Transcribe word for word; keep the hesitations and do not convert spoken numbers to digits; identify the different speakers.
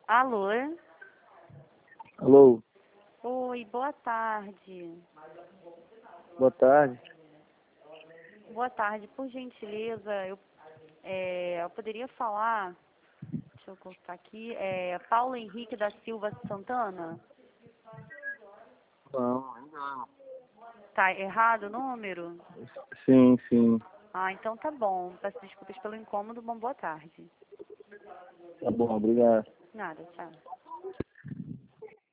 Speaker 1: Alô?
Speaker 2: Alô,
Speaker 1: Oi, boa tarde.
Speaker 2: boa tarde.
Speaker 1: Boa tarde, por gentileza, eu, é, eu poderia falar, deixa eu colocar aqui, é, Paulo Henrique da Silva Santana?
Speaker 2: Não, ainda não.
Speaker 1: Tá errado o número?
Speaker 2: Sim, sim.
Speaker 1: Ah, então tá bom. Peço desculpas pelo incômodo, bom, boa tarde.
Speaker 2: Tá bom, obrigado.
Speaker 1: Nada, tchau.